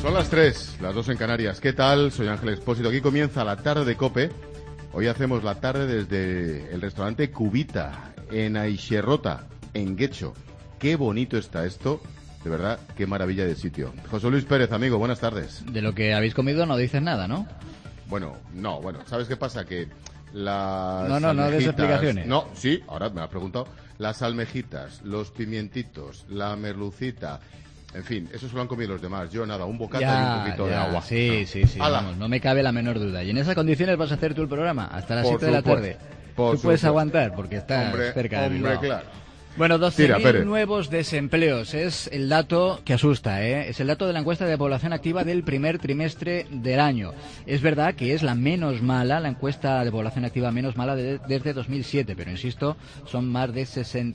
Son las 3, las 2 en Canarias. ¿Qué tal? Soy Ángel Expósito. Aquí comienza la tarde de COPE. Hoy hacemos la tarde desde el restaurante Cubita, en Aixerrota, en Guecho. Qué bonito está esto. De verdad, qué maravilla de sitio. José Luis Pérez, amigo, buenas tardes. De lo que habéis comido no dices nada, ¿no? Bueno, ¿sabes qué pasa? Que las no des explicaciones. No, sí, ahora me has preguntado. Las almejitas, los pimientitos, la merlucita... En fin, eso se lo han comido los demás. Yo nada, un bocata y un poquito de agua. Sí, vamos, no me cabe la menor duda. Y en esas condiciones vas a hacer tú el programa hasta las 7 de la tarde. Tú puedes aguantar porque estás cerca de Bilbao. Claro. Bueno, 12.000 nuevos desempleos es el dato que asusta, ¿eh? Es el dato de la encuesta de población activa del primer trimestre del año. Es verdad que es la menos mala, la encuesta de población activa menos mala desde 2007, pero insisto, son más de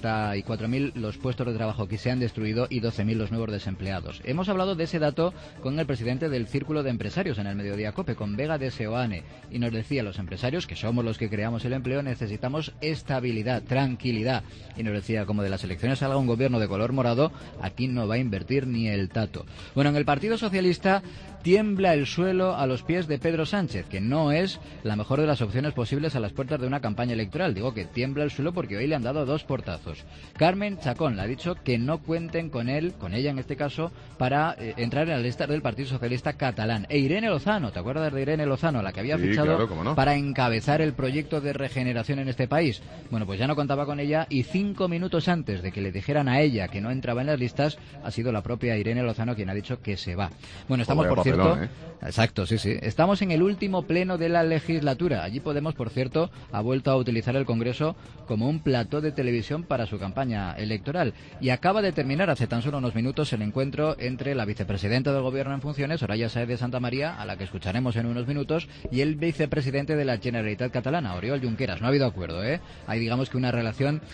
64.000 los puestos de trabajo que se han destruido y 12.000 los nuevos desempleados. Hemos hablado de ese dato con el presidente del Círculo de Empresarios en el Mediodía COPE, con Vega de Seoane, y nos decía, los empresarios, que somos los que creamos el empleo, necesitamos estabilidad, tranquilidad, y nos decía, como de las elecciones salga un gobierno de color morado, aquí no va a invertir ni el tato. Bueno, en el Partido Socialista tiembla el suelo a los pies de Pedro Sánchez, que no es la mejor de las opciones posibles a las puertas de una campaña electoral. Digo que tiembla el suelo porque hoy le han dado 2 portazos. Carmen Chacón le ha dicho que no cuenten con él, con ella en este caso, para entrar en la lista del Partido Socialista catalán. E Irene Lozano, ¿te acuerdas de Irene Lozano, la que había fichado para encabezar el proyecto de regeneración en este país? Bueno, pues ya no contaba con ella y 5 minutos antes de que le dijeran a ella que no entraba en las listas, ha sido la propia Irene Lozano quien ha dicho que se va. Bueno, estamos, por cierto... Exacto, sí. Estamos en el último pleno de la legislatura. Allí Podemos, por cierto, ha vuelto a utilizar el Congreso como un plató de televisión para su campaña electoral. Y acaba de terminar hace tan solo unos minutos el encuentro entre la vicepresidenta del Gobierno en funciones, Soraya Sáez de Santamaría, a la que escucharemos en unos minutos, y el vicepresidente de la Generalitat Catalana, Oriol Junqueras. No ha habido acuerdo, ¿eh? Hay, digamos, que una relación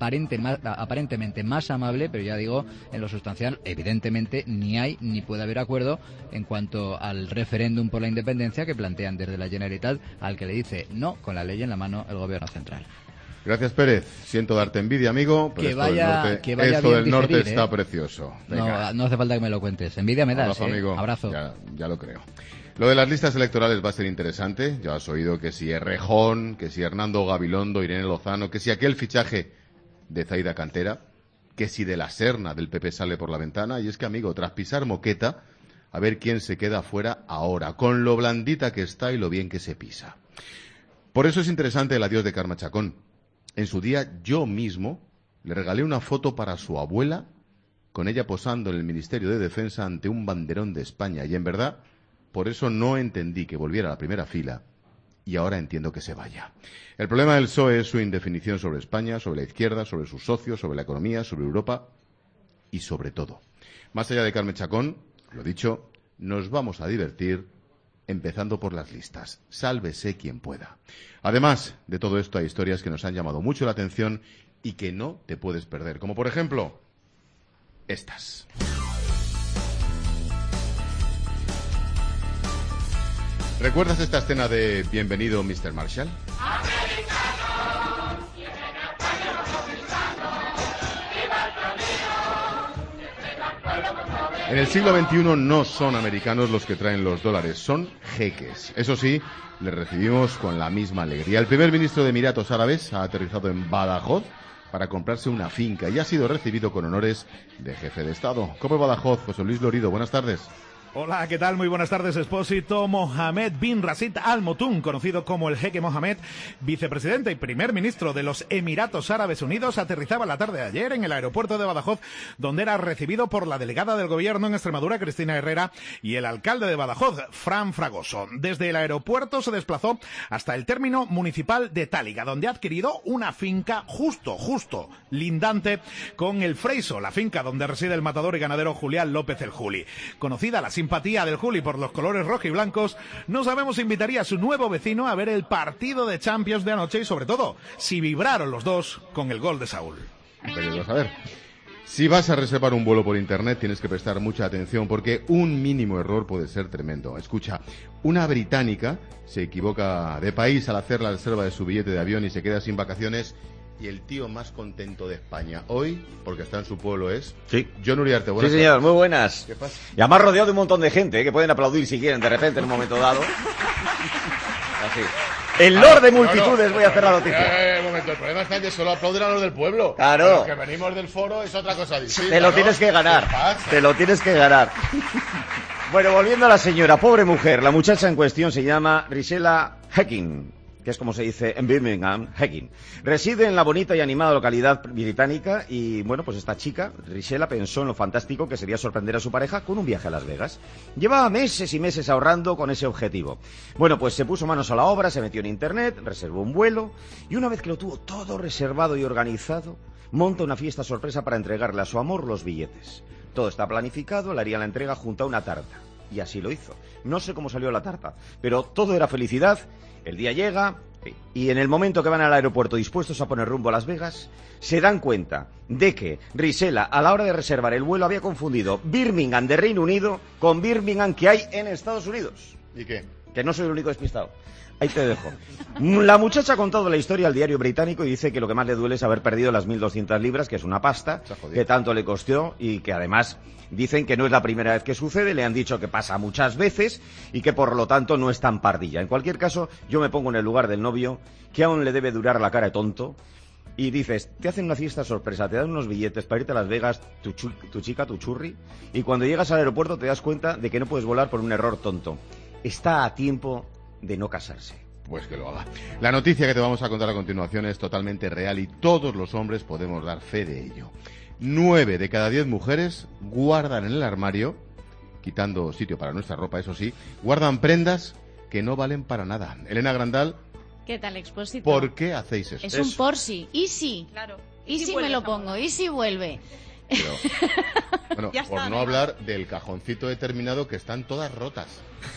aparentemente más amable, pero ya digo, en lo sustancial, evidentemente, ni hay ni puede haber acuerdo en cuanto al referéndum por la independencia que plantean desde la Generalitat, al que le dice no con la ley en la mano el gobierno central. Gracias, Pérez. Siento darte envidia, amigo, pero esto del norte está precioso. No hace falta que me lo cuentes. Envidia me das, abrazo, amigo. Abrazo. Ya lo creo. Lo de las listas electorales va a ser interesante. Ya has oído que si Errejón, que si Hernando Gabilondo, Irene Lozano, que si aquel fichaje de Zaida Cantera, que si de la Serna del PP sale por la ventana. Y es que, amigo, tras pisar moqueta, a ver quién se queda fuera ahora, con lo blandita que está y lo bien que se pisa. Por eso es interesante el adiós de Carme Chacón. En su día, yo mismo le regalé una foto para su abuela, con ella posando en el Ministerio de Defensa ante un banderón de España. Y en verdad, por eso no entendí que volviera a la primera fila, y ahora entiendo que se vaya. El problema del PSOE es su indefinición sobre España, sobre la izquierda, sobre sus socios, sobre la economía, sobre Europa y sobre todo. Más allá de Carme Chacón, lo dicho, nos vamos a divertir empezando por las listas. Sálvese quien pueda. Además de todo esto, hay historias que nos han llamado mucho la atención y que no te puedes perder. Como por ejemplo, estas. ¿Recuerdas esta escena de Bienvenido, Mr. Marshall? En el siglo XXI no son americanos los que traen los dólares, son jeques. Eso sí, les recibimos con la misma alegría. El primer ministro de Emiratos Árabes ha aterrizado en Badajoz para comprarse una finca y ha sido recibido con honores de jefe de Estado. ¿Cómo Badajoz? José Luis Lorido, buenas tardes. Hola, ¿qué tal? Muy buenas tardes, Expósito. Mohamed bin Rashid Al Maktoum, conocido como el Jeque Mohamed, vicepresidente y primer ministro de los Emiratos Árabes Unidos, aterrizaba la tarde de ayer en el aeropuerto de Badajoz, donde era recibido por la delegada del gobierno en Extremadura, Cristina Herrera, y el alcalde de Badajoz, Fran Fragoso. Desde el aeropuerto se desplazó hasta el término municipal de Táliga, donde ha adquirido una finca justo, lindante con el Freiso, la finca donde reside el matador y ganadero Julián López el Juli. Conocida la simpatía del Juli por los colores rojo y blancos, no sabemos si invitaría a su nuevo vecino a ver el partido de Champions de anoche y, sobre todo, si vibraron los dos con el gol de Saúl. Pero a ver, si vas a reservar un vuelo por internet tienes que prestar mucha atención porque un mínimo error puede ser tremendo. Escucha, una británica se equivoca de país al hacer la reserva de su billete de avión y se queda sin vacaciones y el tío más contento de España hoy, porque está en su pueblo, es Sí. Jon Uriarte. Buenas Sí, señor, tardes. muy buenas. ¿Qué pasa? Y además rodeado de un montón de gente, que pueden aplaudir si quieren de repente en un momento dado. Así. El lord de multitudes, voy a hacer la noticia. Un momento, el problema está en que solo aplauden a los del pueblo. Claro. A los que venimos del foro es otra cosa distinta. Te lo ¿no? tienes que ganar. ¿Qué pasa? Te lo tienes que ganar. Bueno, volviendo a la señora, pobre mujer. La muchacha en cuestión se llama Ricela Hecking, que es como se dice en Birmingham, Hecking. Reside en la bonita y animada localidad británica y, bueno, pues esta chica, Ricela, pensó en lo fantástico que sería sorprender a su pareja con un viaje a Las Vegas. Llevaba meses y meses ahorrando con ese objetivo. Bueno, pues se puso manos a la obra, se metió en internet, reservó un vuelo y una vez que lo tuvo todo reservado y organizado, monta una fiesta sorpresa para entregarle a su amor los billetes. Todo está planificado, le haría la entrega junto a una tarta. Y así lo hizo. No sé cómo salió la tarta, pero todo era felicidad. El día llega y en el momento que van al aeropuerto dispuestos a poner rumbo a Las Vegas, se dan cuenta de que Ricela, a la hora de reservar el vuelo, había confundido Birmingham de Reino Unido con Birmingham que hay en Estados Unidos. ¿Y qué? Que no soy el único despistado. Ahí te dejo. La muchacha ha contado la historia al diario británico y dice que lo que más le duele es haber perdido las 1.200 libras, que es una pasta, que tanto le costó y que además dicen que no es la primera vez que sucede, le han dicho que pasa muchas veces y que por lo tanto no es tan pardilla. En cualquier caso, yo me pongo en el lugar del novio, que aún le debe durar la cara de tonto, y dices, te hacen una fiesta sorpresa, te dan unos billetes para irte a Las Vegas, tu chica, tu churri, y cuando llegas al aeropuerto te das cuenta de que no puedes volar por un error tonto. Está a tiempo de no casarse. Pues que lo haga. La noticia que te vamos a contar a continuación es totalmente real y todos los hombres podemos dar fe de ello. 9 de cada 10 mujeres guardan en el armario, quitando sitio para nuestra ropa, eso sí, guardan prendas que no valen para nada. Elena Grandal, ¿qué tal, Expósito? ¿por qué hacéis eso? Es un por si. ¿Y si? Claro. ¿Y si me lo pongo? ¿Y si vuelve? Pero, bueno, Ya está, por no hablar del cajoncito determinado que están todas rotas.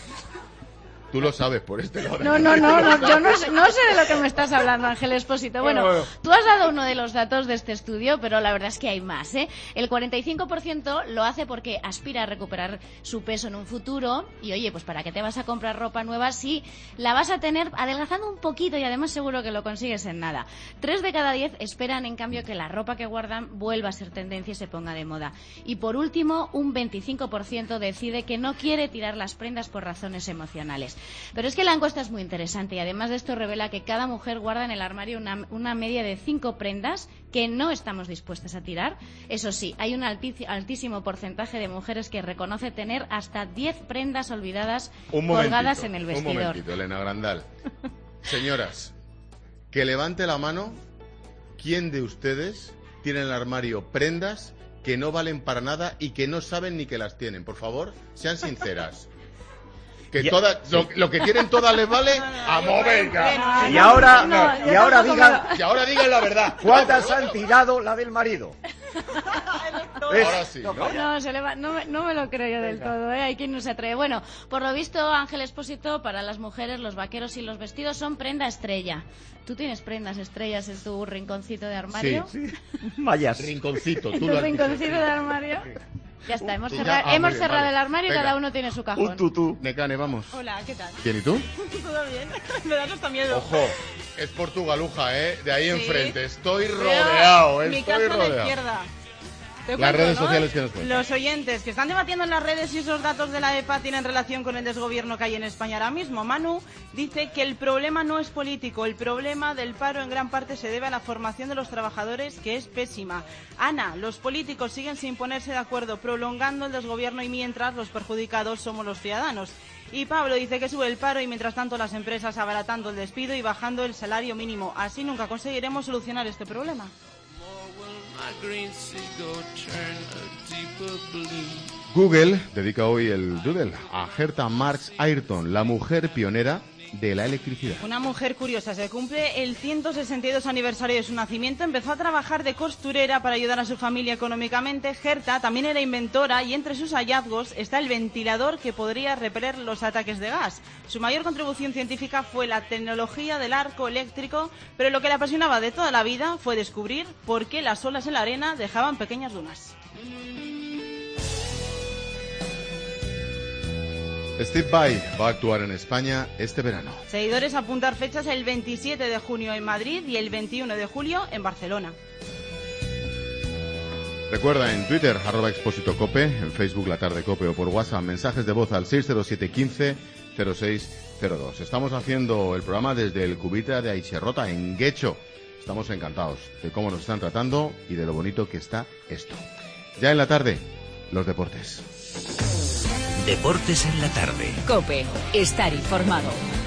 Tú lo sabes por este lado. No, yo no sé de lo que me estás hablando, Ángel Expósito. Bueno, tú has dado uno de los datos de este estudio, pero la verdad es que hay más, ¿eh? El 45% lo hace porque aspira a recuperar su peso en un futuro y, oye, pues ¿para qué te vas a comprar ropa nueva si la vas a tener adelgazando un poquito y además seguro que lo consigues en nada? 3 de cada 10 esperan, en cambio, que la ropa que guardan vuelva a ser tendencia y se ponga de moda. Y por último, un 25% decide que no quiere tirar las prendas por razones emocionales. Pero es que la encuesta es muy interesante y además de esto revela que cada mujer guarda en el armario una media de 5 prendas que no estamos dispuestas a tirar. Eso sí, hay un altísimo porcentaje de mujeres que reconoce tener hasta 10 prendas olvidadas colgadas en el vestidor. Un momentito, Elena Grandal. Señoras, que levante la mano quién de ustedes tiene en el armario prendas que no valen para nada y que no saben ni que las tienen. Por favor, sean sinceras. Que Ya, todas, lo que tienen todas les vale. ¡Vamos, venga! Y ahora digan la verdad. ¿Cuántas han tirado la del marido? Ahora sí, ¿no? No me lo creo yo del todo, ¿eh? Hay quien no se atreve. Bueno, por lo visto, Ángel Expósito, para las mujeres los vaqueros y los vestidos son prenda estrella. ¿Tú tienes prendas estrellas en tu rinconcito de armario? Sí. Mayas. Rinconcito, ¿En tú tu lo has rinconcito dicho. de armario? Ya está, hemos Ya, cerrado, muy bien, vale. el armario y Venga. cada uno tiene su cajón. Un tutú. Necane, vamos. Hola, ¿qué tal? ¿Quién y tú? ¿Todo bien? Me das hasta miedo. Ojo, es Portugaluja, ¿eh? De ahí Sí. enfrente. Estoy Veo rodeado, Mi estoy casa a la rodeado. izquierda. Te Las cuento, redes ¿no? sociales que nos cuentan. Los oyentes que están debatiendo en las redes si esos datos de la EPA tienen relación con el desgobierno que hay en España ahora mismo. Manu dice que el problema no es político, el problema del paro en gran parte se debe a la formación de los trabajadores, que es pésima. Ana, los políticos siguen sin ponerse de acuerdo, prolongando el desgobierno y mientras los perjudicados somos los ciudadanos. Y Pablo dice que sube el paro y mientras tanto las empresas abaratando el despido y bajando el salario mínimo. Así nunca conseguiremos solucionar este problema. Google dedica hoy el doodle a Herta Marks Ayrton, la mujer pionera de la electricidad. Una mujer curiosa, se cumple el 162 aniversario de su nacimiento, empezó a trabajar de costurera para ayudar a su familia económicamente. Herta también era inventora y entre sus hallazgos está el ventilador que podría repeler los ataques de gas. Su mayor contribución científica fue la tecnología del arco eléctrico, pero lo que le apasionaba de toda la vida fue descubrir por qué las olas en la arena dejaban pequeñas dunas. Steve Vai va a actuar en España este verano. Seguidores a apuntar fechas el 27 de junio en Madrid y el 21 de julio en Barcelona. Recuerda en Twitter, @expositocope, en Facebook La Tarde Cope o por WhatsApp, mensajes de voz al 607 15 0602. Estamos haciendo el programa desde el Cubita de Aixerrota, en Guecho. Estamos encantados de cómo nos están tratando y de lo bonito que está esto. Ya en la tarde, los deportes. Deportes en la tarde. COPE. Estar informado.